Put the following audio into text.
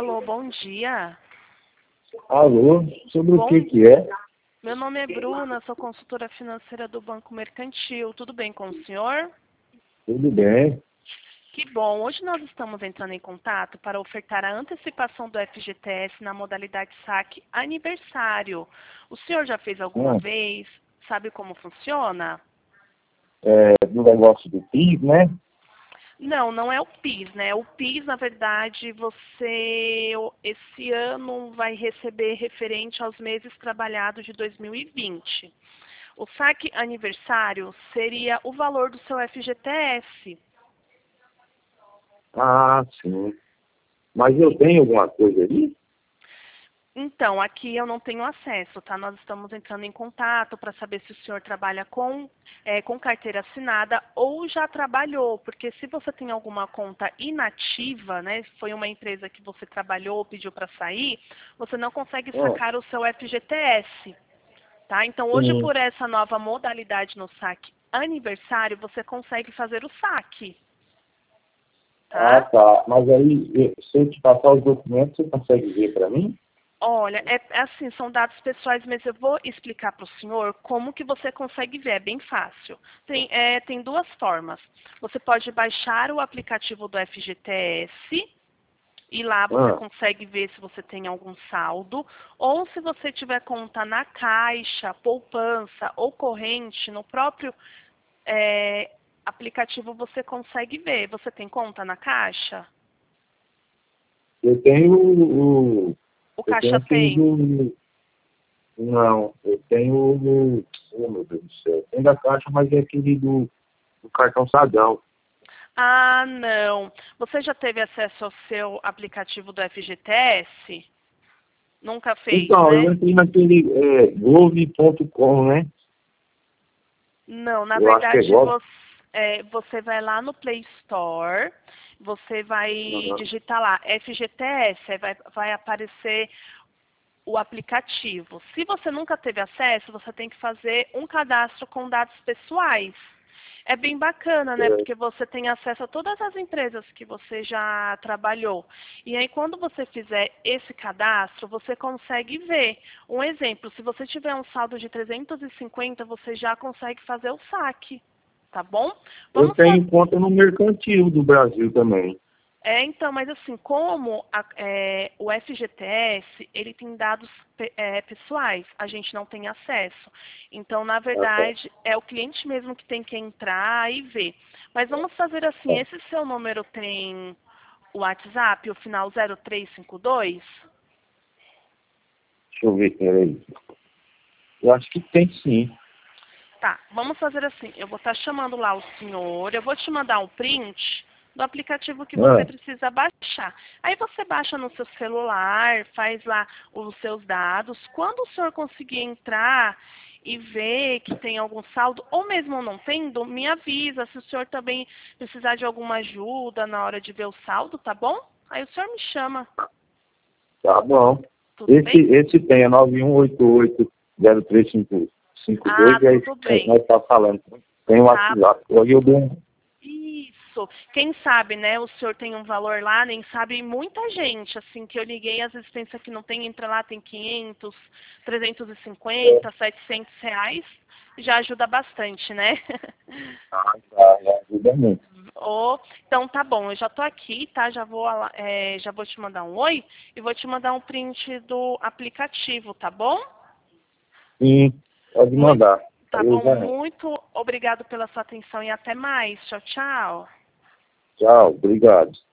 Alô, bom dia. Alô, sobre o Bom, que é? meu nome é Bruna, sou consultora financeira do Banco Mercantil. Tudo bem com o senhor? Tudo bem. Que bom. Hoje nós estamos entrando em contato para ofertar a antecipação do FGTS na modalidade saque aniversário. O senhor já fez alguma Hum, vez? Sabe como funciona? do negócio do PIS, né? Não, não é o PIS, né? O PIS, na verdade, você esse ano vai receber referente aos meses trabalhados de 2020. O saque aniversário seria o valor do seu FGTS. Ah, sim. Mas eu tenho alguma coisa ali? Então, aqui eu não tenho acesso, tá? Nós estamos entrando em contato para saber se o senhor trabalha com carteira assinada ou já trabalhou, porque se você tem alguma conta inativa, né? Foi uma empresa que você trabalhou, pediu para sair, você não consegue Ah, sacar o seu FGTS, tá? Então, hoje, sim. por essa nova modalidade no saque aniversário, você consegue fazer o saque, Ah, tá? tá. Mas aí, se eu te passar os documentos, você consegue ver para mim? Olha, é assim, são dados pessoais, mas eu vou explicar para o senhor como que você consegue ver, é bem fácil. Tem duas formas. Você pode baixar o aplicativo do FGTS e lá você Ah, consegue ver se você tem algum saldo, ou se você tiver conta na Caixa, poupança ou corrente, no próprio aplicativo você consegue ver. Você tem conta na Caixa? eu tenho o... O Eu tenho Caixa aquele tem. do... Não, eu tenho o... Oh, meu Deus do céu. Tem da Caixa, mas é aquele do cartão Sadão. Ah, não. Você já teve acesso ao seu aplicativo do FGTS? Nunca fez, Então, eu né? entrei naquele gov.com, né? Não, na Eu acho que é verdade Gov. você vai lá no Play Store, você vai Aham. digitar lá FGTS, aí vai aparecer o aplicativo. Se você nunca teve acesso, você tem que fazer um cadastro com dados pessoais. É bem bacana, né? É. Porque você tem acesso a todas as empresas que você já trabalhou. E aí, quando você fizer esse cadastro, você consegue ver. Um exemplo, se você tiver um saldo de 350, você já consegue fazer o saque. Tá bom? Eu Vamos fazer. tenho conta no Mercantil do Brasil também. Então, mas assim, como o FGTS, ele tem dados pessoais, a gente não tem acesso. Então, na Ah, tá. verdade, é o cliente mesmo que tem que entrar e ver. Mas vamos fazer assim, esse seu número tem o WhatsApp, o final 0352? Deixa eu ver, peraí. Eu acho que tem sim. Tá, vamos fazer assim. Eu vou estar chamando lá o senhor, eu vou te mandar um print do aplicativo que você Ah, precisa baixar. Aí você baixa no seu celular, faz lá os seus dados. Quando o senhor conseguir entrar e ver que tem algum saldo, ou mesmo não tendo, me avisa se o senhor também precisar de alguma ajuda na hora de ver o saldo, tá bom? Aí o senhor me chama. tá bom. Tudo bem? Esse tem, é 9188-0352, Ah, e é isso tudo que bem. nós estamos falando. Tem o Tá. WhatsApp. Hoje eu dou um... Isso. Quem sabe, né? O senhor tem um valor lá, nem sabe muita gente, assim, que eu liguei, às vezes pensa que não tem, entra lá, tem 500, 350, R$ 700, já ajuda bastante, né? Ajuda muito. Então tá bom, eu já tô aqui, tá? Já vou te mandar um oi e vou te mandar um print do aplicativo, tá bom? Sim, pode Muito, mandar. tá Aí eu bom, já... muito obrigado pela sua atenção e até mais. Tchau, tchau. Tchau, obrigado.